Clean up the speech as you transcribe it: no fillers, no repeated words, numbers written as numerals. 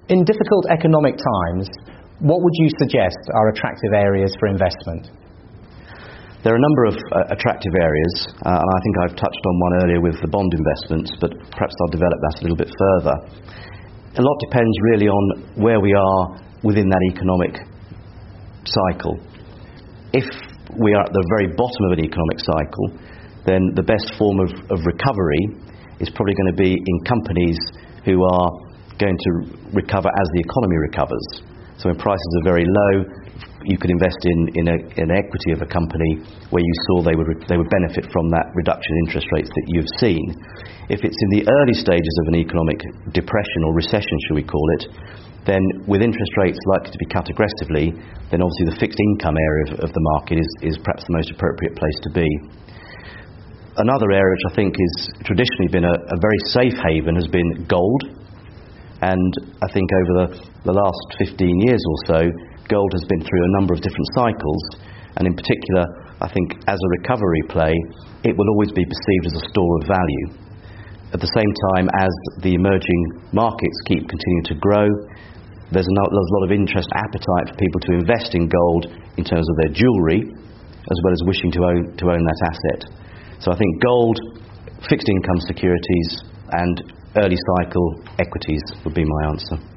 In difficult economic times, what would you suggest are attractive areas for investment? There are a number of attractive areas, and I think I've touched on one earlier with the bond investments, but perhaps I'll develop that a little bit further. A lot depends really on where we are within that economic cycle. If we are at the very bottom of an economic cycle, then the best form of recovery is probably going to be in companies who are going to recover as the economy recovers. So when prices are very low, you could invest in an equity of a company where you saw they would benefit from that reduction in interest rates that you've seen. If it's in the early stages of an economic depression or recession, shall we call it, then with interest rates likely to be cut aggressively, then obviously the fixed income area of the market is perhaps the most appropriate place to be. Another area which I think has traditionally been a very safe haven has been gold. And I think over the last 15 years or so, gold has been through a number of different cycles, and in particular, I think as a recovery play, it will always be perceived as a store of value. At the same time as the emerging markets keep continuing to grow, there's a lot of interest, appetite for people to invest in gold in terms of their jewellery, as well as wishing to own that asset. So I think gold, fixed income securities, and early cycle equities would be my answer.